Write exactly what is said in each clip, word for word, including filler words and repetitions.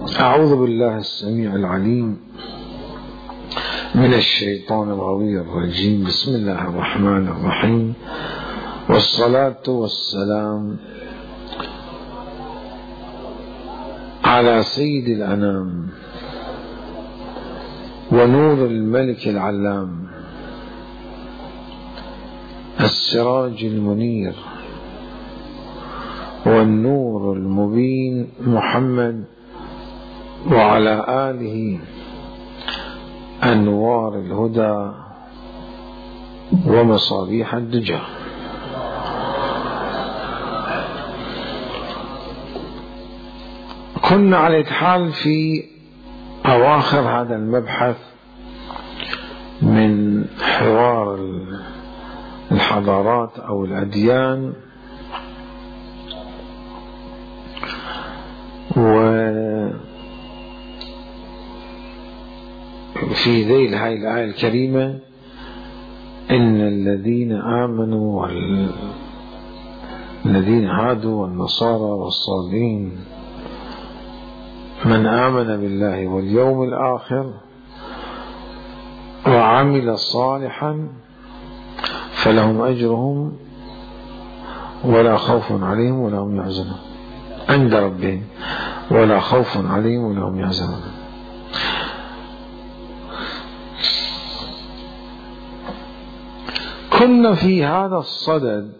أعوذ بالله السميع العليم من الشيطان الغوي الرجيم. بسم الله الرحمن الرحيم، والصلاة والسلام على سيد الأنام ونور الملك العلام، السراج المنير والنور المبين، محمد وعلى آله أنوار الهدى ومصابيح الدجى. كنا على الحال في أواخر هذا المبحث من حوار الحضارات أو الأديان، وفي ذيل هاي الآية الكريمة: إن الذين آمنوا والذين هادوا والنصارى والصابئين من آمن بالله واليوم الآخر وعمل صالحا فلهم أجرهم ولا خوف عليهم ولا هم يحزنون عند ربهم، ولا خوف عليهم ولا هم يحزنون. كنا في هذا الصدد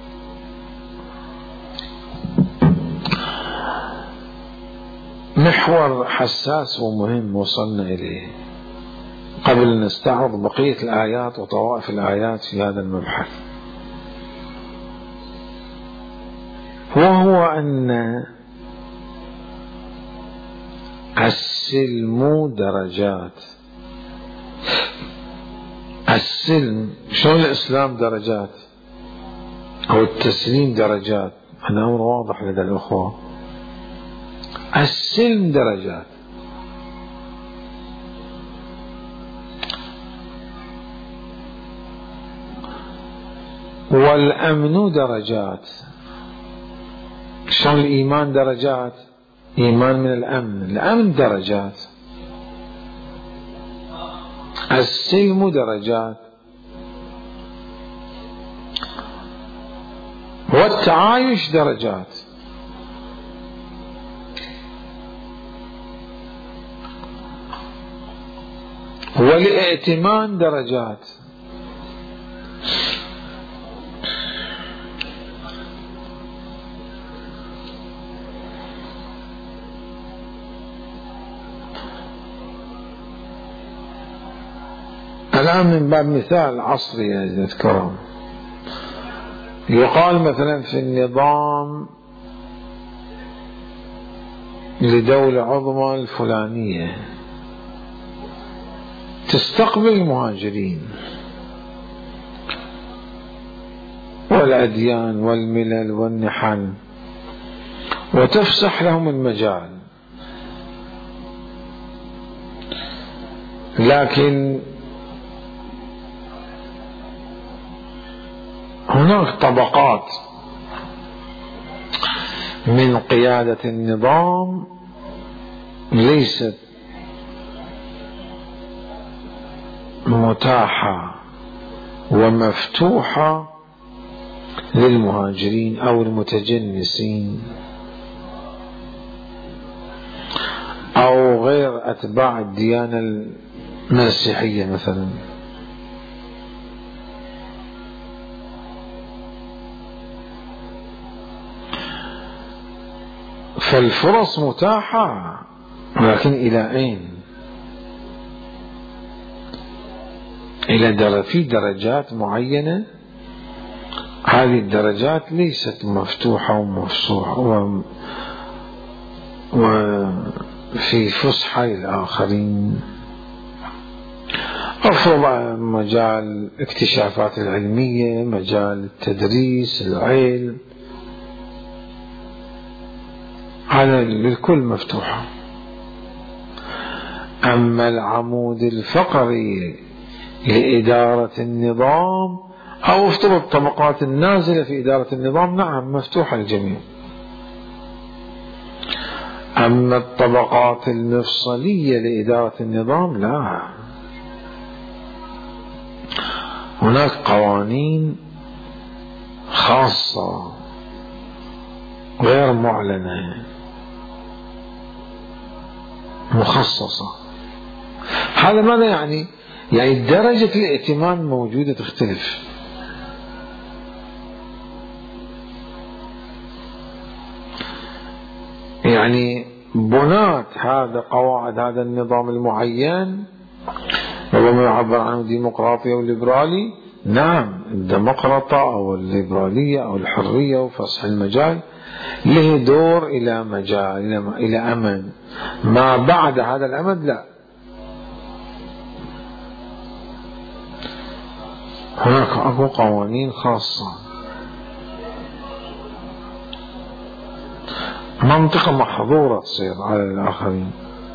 محور حساس ومهم وصلنا إليه قبل أن نستعرض بقية الآيات وطوائف الآيات في هذا المبحث، وهو أن السلم درجات. السلم شلون الإسلام درجات أو التسليم درجات؟ أنا أمر واضح لدى الأخوة. السلم درجات، والأمن درجات. شلون الإيمان درجات؟ إيمان من الأمن، الأمن درجات. السلم درجات، والتعايش درجات. والائتمان درجات. الآن من باب مثال عصري يا الكرام، يقال مثلا في النظام لدولة عظمى الفلانية تستقبل المهاجرين والأديان والملل والنحل وتفسح لهم المجال، لكن هناك طبقات من قيادة النظام ليست متاحة ومفتوحة للمهاجرين أو المتجنسين أو غير أتباع الديانة المسيحية مثلا. فالفرص متاحة، لكن إلى أين؟ إلى در في درجات معينة، هذه الدرجات ليست مفتوحة ومفسوحة وفي فسحة للآخرين. أفرض مجال الاكتشافات العلمية، مجال التدريس، العلم، هذا للكل مفتوحة. أما العمود الفقري لإدارة النظام أو افترض الطبقات النازلة في إدارة النظام، نعم مفتوحة للجميع. أما الطبقات المفصلية لإدارة النظام لا، هناك قوانين خاصة غير معلنة مخصصة. هذا ماذا يعني؟ يعني درجة الائتمان موجودة تختلف. يعني بنات هذا قواعد هذا النظام المعين ربما يعبر عنه ديمقراطي أو ليبرالي، نعم الديمقراطة أو الليبرالية أو الحرية وفصح المجال له دور إلى مجال إلى أمد، ما بعد هذا الأمد لا، هناك أكو قوانين خاصة. منطقة محظورة تصير على الآخرين.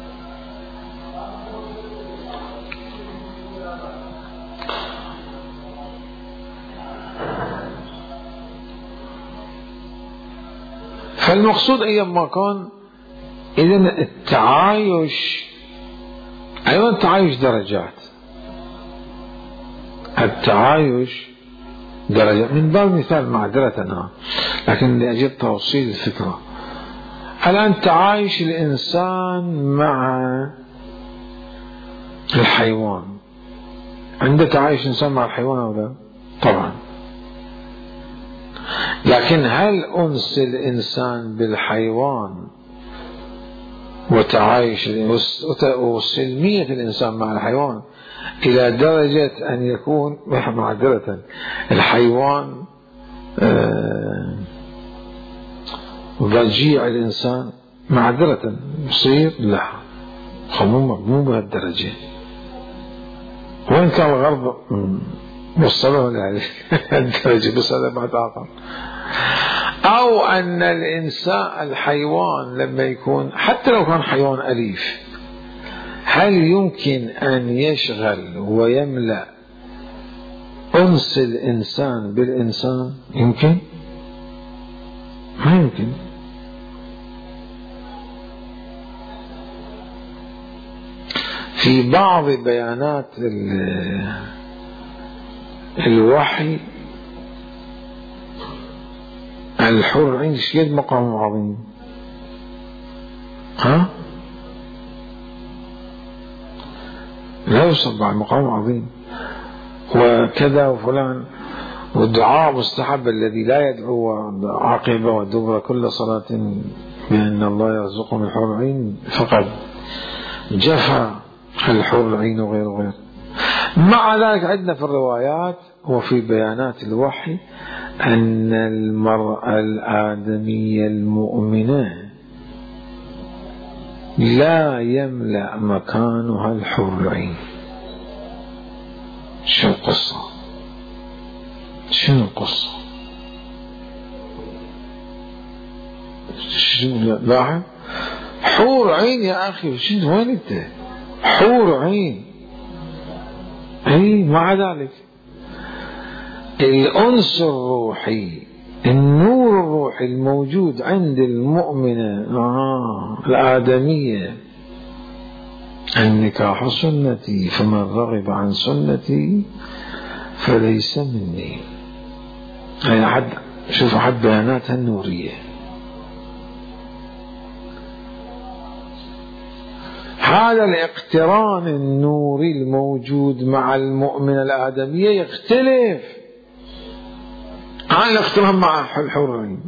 فالمقصود أيما كان إذن التعايش، أيضا التعايش درجات، التعايش درجات. من باب مثال معذرة لكن لأجل توصيل الفكرة، الآن تعايش الإنسان مع الحيوان، عنده تعايش الإنسان مع الحيوان أو لا؟ طبعا. لكن هل أنس الإنسان بالحيوان وتعايش وسلمية الإنسان مع الحيوان إلى درجة أن يكون معذرة الحيوان ضجيع الإنسان معذرة يصير لا، خمومة مو بهالدرجة. وين كان الغرب وصلوا لهذه الدرجة بس هذا بعد آخر. أو أن الإنسان الحيوان لما يكون حتى لو كان حيوان أليف، هل يمكن أن يشغل ويملأ أنس الإنسان بالإنسان؟ يمكن؟ ما يمكن. في بعض بيانات الوحي الحر عند شيء مقام عظيم، ها لا يوصل بعد مقام عظيم وكذا وفلان، والدعاء مستحب الذي لا يدعو عقبه ودبر كل صلاة بأن الله يرزقهم الحور العين فقد جفى الحور العين وغير غير. مع ذلك عندنا في الروايات وفي بيانات الوحي أن المرأة الآدمية المؤمنة لا يملأ مكانها الحور العين. شو القصة؟ شنو القصة؟ شنو؟ لاحظ حور عين يا أخي، شنو وين أنت؟ حور عين. أي مع ذلك الأنس الروحي النور الروحي الموجود عند المؤمنة آه الآدمية، النكاح سنتي فمن رغب عن سنتي فليس مني. هي حد شوف حد بياناتها النورية. هذا الاقتران النوري الموجود مع المؤمنة الآدمية يختلف عن الاقتران مع الحورين،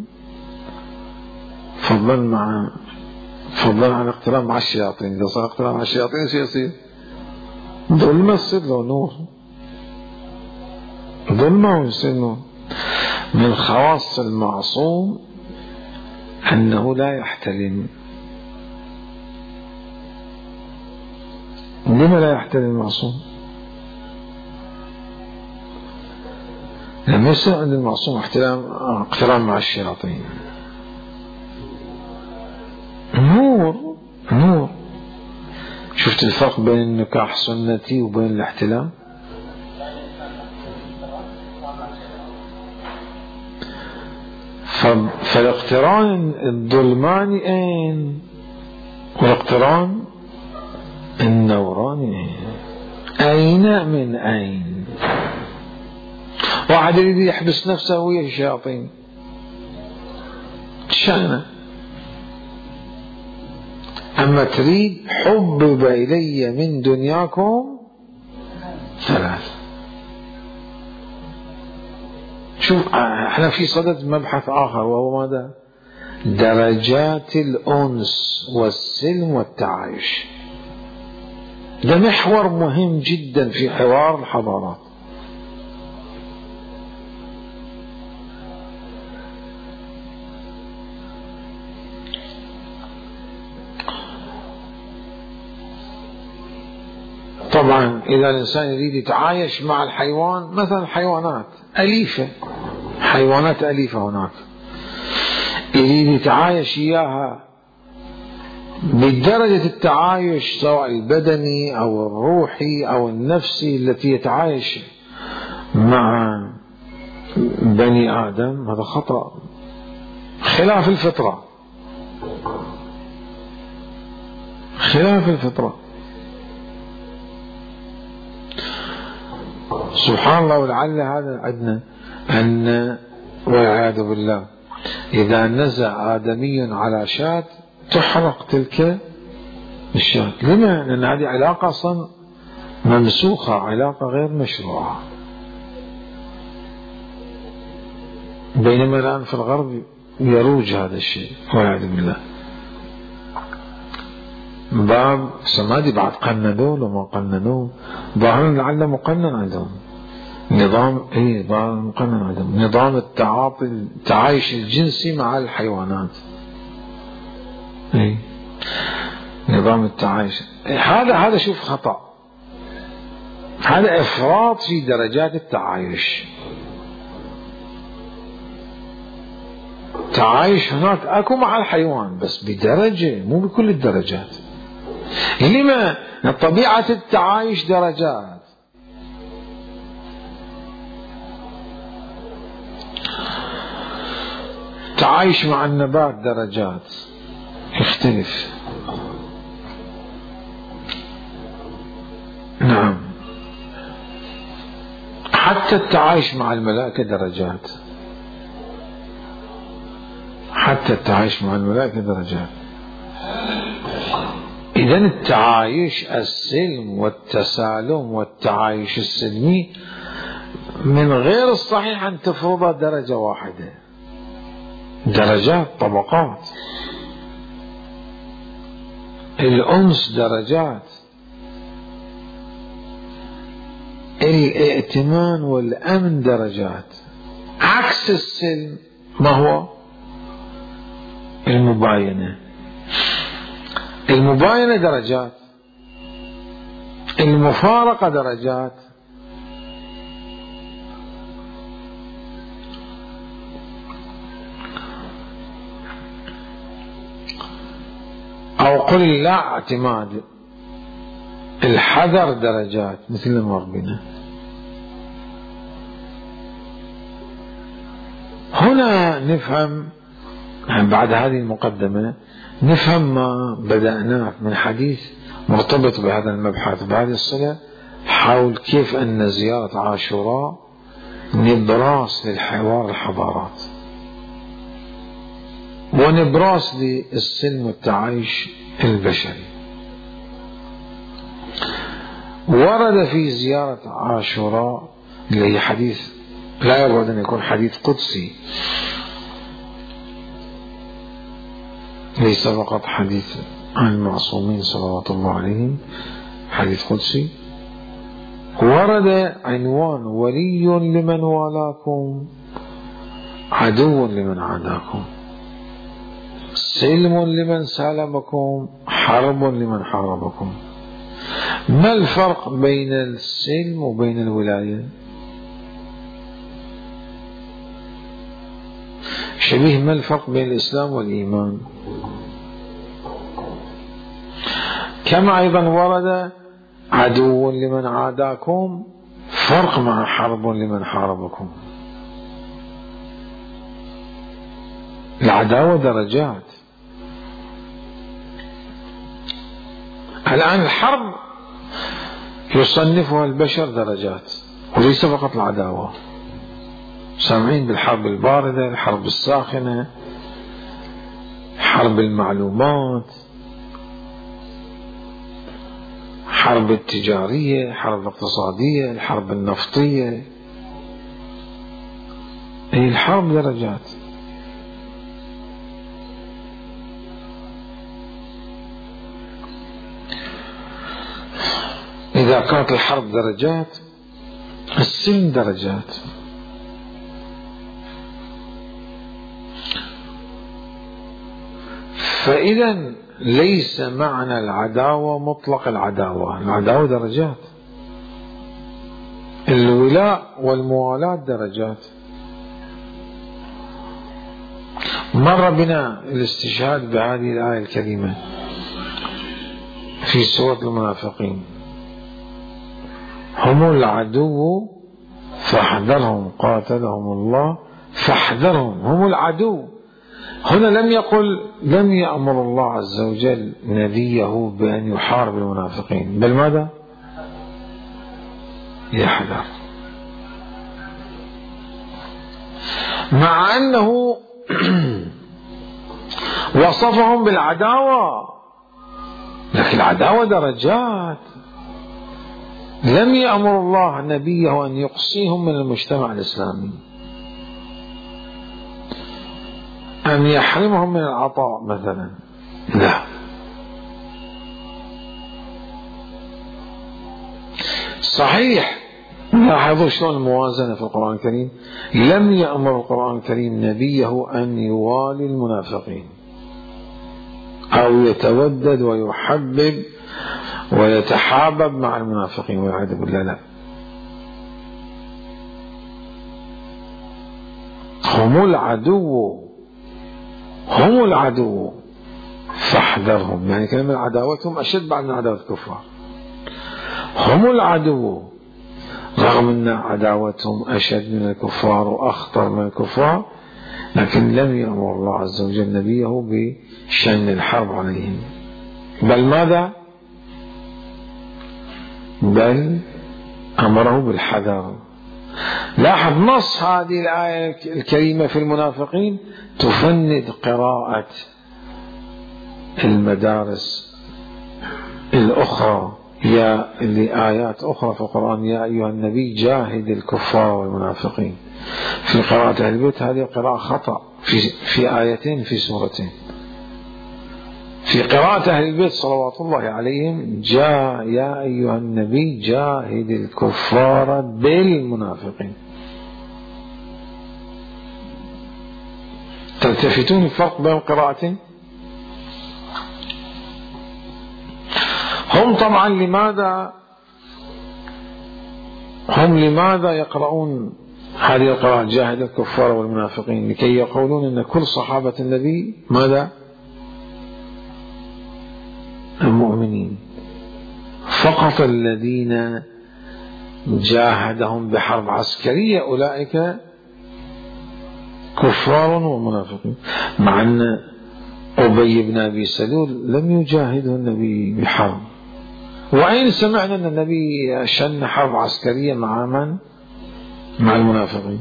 فضلا مع فضلا عن الاقتران مع الشياطين. إذا صار اقتران مع الشياطين شو يصير؟ ظلمة يصير له نور، ظلمة ويصير نور. من خواص المعصوم أنه لا يحتلم. لما لا يحتلم المعصوم؟ لما يصير عند المعصوم احتلام اقتران مع الشياطين. نور نور. شفت الفرق بين النكاح سنتي وبين الاحتلام؟ فالاقتران الظلماني أين؟ والاقتران النوراني. أين من أين؟ واحد يريد يحبس نفسه ويا الشياطين، شأنه. أما تريد حبب إلي من دنياكم ثلاث. شوف احنا في صدد مبحث آخر، وهو ماذا؟ درجات الأنس والسلم والتعايش. ده محور مهم جدا في حوار الحضارات. طبعا إذا الإنسان يريد يتعايش مع الحيوان، مثلا حيوانات أليفة، حيوانات أليفة هناك، يريد يتعايش إياها بدرجة التعايش سواء البدني أو الروحي أو النفسي التي يتعايش مع بني آدم، هذا خطأ خلاف الفطرة، خلاف الفطرة. سبحان الله. ولعل هذا عندنا أن والعياذ بالله إذا نزع آدمي على شاة تحرق تلك الشاة. لما؟ لأن هذه علاقة أصلا ممسوخة، علاقة غير مشروعة. بينما الآن في الغرب يروج هذا الشيء والعياذ بالله. باب سمادي بعد قننوه لما قننوه ظاهرا لعل مقنن عندهم نظام، ايه ظاهرا مقنن عندهم نظام التعاطي التعايش الجنسي مع الحيوانات، ايه نظام التعايش. هذا هذا شوف خطأ، هذا إفراط في درجات التعايش. تعايش هناك اكو مع الحيوان بس بدرجة، مو بكل الدرجات. لما؟ طبيعة التعايش درجات. تعايش مع النبات درجات يختلف. نعم. حتى التعايش مع الملائكة درجات، حتى التعايش مع الملائكة درجات. إذن التعايش السلم والتسالم والتعايش السلمي من غير الصحيح أن تفرض درجة واحدة، درجات، طبقات. الأنس درجات، الائتمان والأمن درجات. عكس السلم ما هو؟ المباينة. المباينة درجات، المفارقة درجات. أو قل لا اعتماد، الحذر درجات مثل ما ربنا. هنا نفهم بعد هذه المقدمة نفهم ما بدأناه من حديث مرتبط بهذا المبحث بهذه الصلة، حول كيف أن زيارة عاشوراء نبراس للحوار الحضارات ونبراس للسلم والتعايش البشري. ورد في زيارة عاشوراء اللي هي حديث لا يبعد أن يكون حديث قدسي، ليس فقط حديث عن المعصومين صلوات الله عليهم، حديث قدسي. ورد عنوان ولي لمن والاكم عدو لمن عاداكم، سلم لمن سالمكم حرب لمن حاربكم. ما الفرق بين السلم وبين الولاية؟ شبيه ما الفرق بين الإسلام والإيمان؟ كما أيضا ورد عدو لمن عاداكم، فرق مع حرب لمن حاربكم. العداوة درجات، الآن الحرب يصنفها البشر درجات، وليس فقط العداوة. سامعين بالحرب الباردة، الحرب الساخنة، حرب المعلومات، حرب التجارية، حرب الاقتصادية، الحرب النفطية. هي الحرب درجات. إذا كانت الحرب درجات، السلم درجات. فإذا ليس معنى العداوة مطلق العداوة، العداوة درجات. الولاء والموالاة درجات. مر بنا الاستشهاد بهذه الآية الكريمة في سورة المنافقين: هم العدو فاحذرهم قاتلهم الله فاحذرهم. هم العدو. هنا لم يقل، لم يأمر الله عز وجل نبيه بأن يحارب المنافقين، بل ماذا؟ يحذر. مع أنه وصفهم بالعداوة، لكن العداوة درجات. لم يأمر الله نبيه أن يقصيهم من المجتمع الإسلامي، أن يحرمهم من العطاء مثلا، لا. صحيح، لاحظوا شلون الموازنة في القرآن الكريم. لم يأمر القرآن الكريم نبيه أن يوالي المنافقين أو يتودد ويحبب ويتحابب مع المنافقين والعياذ بالله، لا. هم العدو، هم العدو فاحذرهم. يعني كلمة عداوتهم أشد بعد من عداوة الكفار. هم العدو، رغم أن عداوتهم أشد من الكفار وأخطر من الكفار، لكن لم يأمر الله عز وجل نبيه بشن الحرب عليهم، بل ماذا؟ بل أمره بالحذر. لاحظ نص هذه الآية الكريمة في المنافقين تفند قراءة المدارس الأخرى يا لآيات أخرى في القرآن: يا أيها النبي جاهد الكفار والمنافقين. في قراءة أهل البيت هذه قراءة خطأ في, في آيتين في سورتين. في قراءة أهل البيت صلوات الله عليهم جاء يا أيها النبي جاهد الكفار بالمنافقين. تلتفتون الفرق بين القراءتين؟ هم طبعا لماذا هم لماذا يقرؤون هذه القراءة جاهد الكفار والمنافقين؟ لكي يقولون أن كل صحابة النبي ماذا؟ المؤمنين، فقط الذين جاهدهم بحرب عسكرية أولئك كفار ومنافقين. مع أن أبي بن أبي سلول لم يجاهده النبي بحرب، وأين سمعنا أن النبي شن حرب عسكرية مع من؟ مع المنافقين.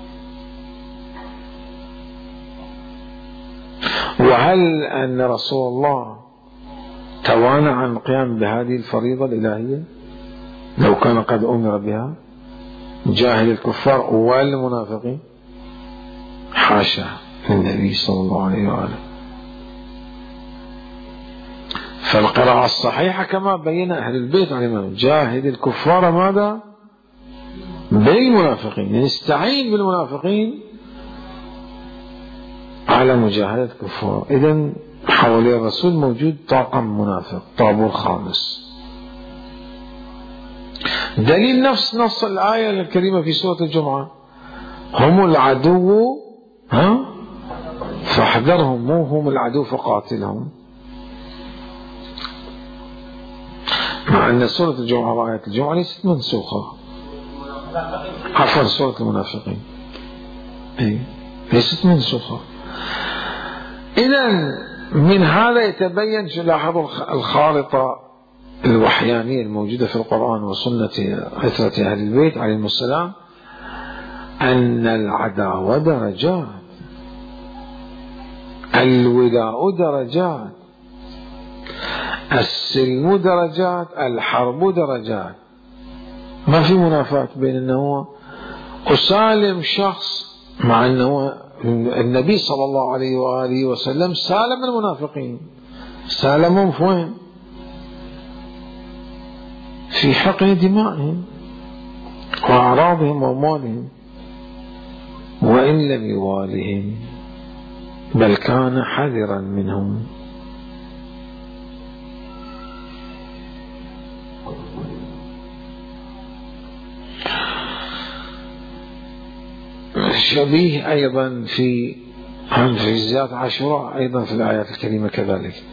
وهل أن رسول الله توانى عن القيام بهذه الفريضة الإلهية لو كان قد أمر بها؟ جاهد الكفار والمنافقين؟ حاشا للنبي صلى الله عليه وآله. فالقراءة الصحيحة كما بين أهل البيت عليهم جاهد الكفار ماذا؟ بالمنافقين. نستعين بالمنافقين على مجاهدة الكفار. إذن حوالي الرسول موجود طاقم منافق، طابور خامس. دليل نفس نص الآية الكريمة في سورة الجمعة: هم العدو ها فاحذرهم، مو هم العدو فقاتلهم. مع أن سورة الجمعة وآية الجمعة ليست منسوخة، عفوا سورة المنافقين أي ليست منسوخة. إذن من هذا يتبين، لاحظوا الخارطة الوحيانية الموجودة في القرآن وسنة عترة أهل البيت عليهم السلام أن العداوة درجات، الولاء درجات، السلم درجات، الحرب درجات. ما في منافاة بين أنه أسالم شخص مع أنه النبي صلى الله عليه وآله وسلم سالم المنافقين. سالمهم في وين؟ في حقن دمائهم وأعراضهم وأموالهم، وإن لم يوالهم بل كان حذرا منهم. شبيه أيضا في عن فجزات عاشوراء أيضا في الآيات الكريمة كذلك،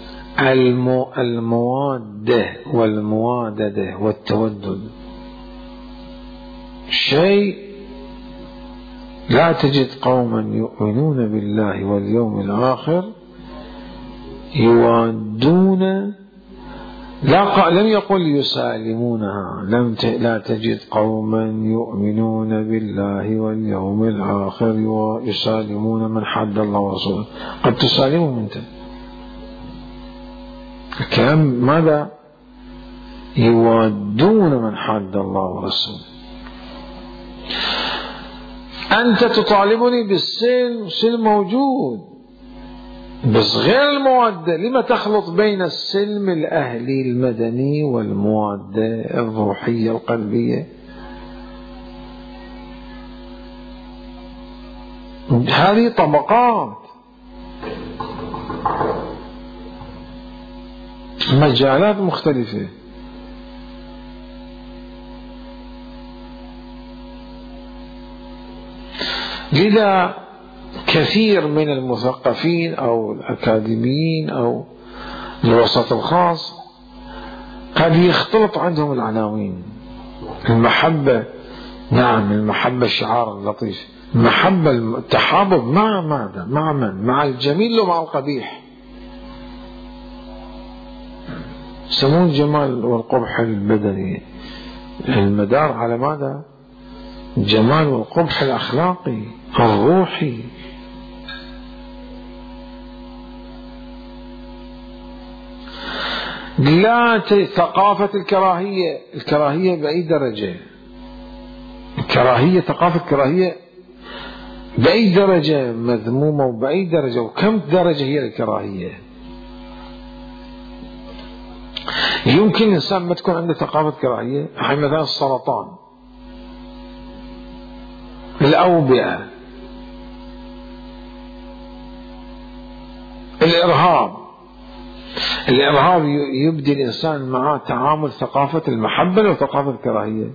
الموادة والمواددة والتودد. شيء لا تجد قوما يؤمنون بالله واليوم الآخر يوادون، لا لم يقل يسالمونها، لم ت... لا تجد قوما يؤمنون بالله واليوم الآخر يسالمون من حد الله ورسوله. قد تسالمهم أنت. الكلام ماذا؟ يوادون من حد الله ورسوله. أنت تطالبني بالسلم، سلم موجود بس غير الموادة. لما تخلط بين السلم الأهلي المدني والموادة الروحية القلبية؟ هذه طبقات، مجالات مختلفة. لذا كثير من المثقفين أو الأكاديميين أو الوسط الخاص قد يختلط عندهم العناوين. المحبة، نعم المحبة شعار لطيف، المحبة التحابب مع ماذا؟ مع من؟ مع الجميل ومع القبيح. يسمون الجمال والقبح البدني، المدار على ماذا؟ الجمال والقبح الأخلاقي الروحي. لا ثقافة الكراهية، الكراهية بأي درجة؟ الكراهية، ثقافة الكراهية بأي درجة مذمومة وبأي درجة وكم درجة هي الكراهية؟ يمكن الإنسان ما تكون عنده ثقافة كراهية، حي مثلا السرطان، الأوبئة، الإرهاب. الإرهاب يبدي الإنسان معه تعامل ثقافة المحبة وثقافة الكراهية.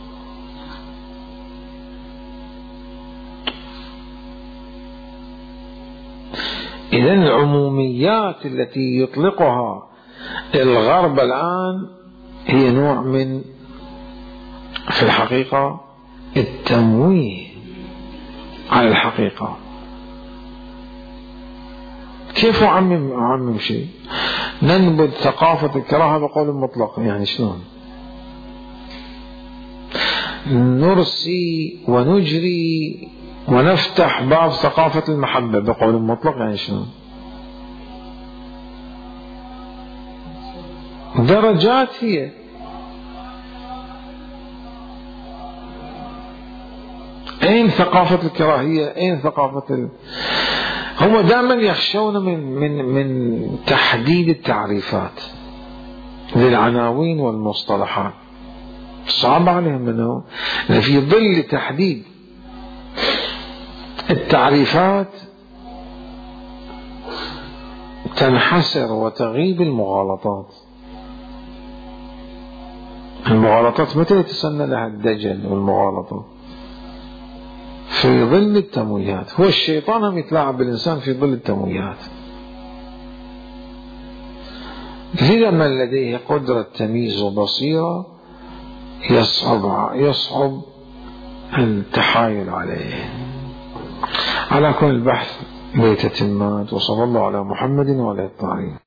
إذن العموميات التي يطلقها الغرب الآن هي نوع من في الحقيقة التمويه على الحقيقة. كيف أعمم أعمم شيء؟ ننبذ ثقافة الكراهة بقول مطلق، يعني شلون؟ نرسي ونجري ونفتح باب ثقافة المحبة بقول مطلق، يعني شلون؟ درجات هي. أين ثقافة الكراهية؟ أين ثقافة ال... هم دائما يخشون من من من تحديد التعريفات للعناوين والمصطلحات. صعب عليهم انه في ظل تحديد التعريفات تنحسر وتغيب المغالطات. المغالطات متى يتسنى لها الدجل والمغالطة؟ في ظل التمويهات. هو الشيطان هم يتلاعب بالإنسان في ظل التمويهات. لذا من لديه قدرة تمييز وبصيرة يصعب يصعب التحايل عليه. على كل البحث ليتتمات، وصلى الله على محمد وعلى الطاهرين.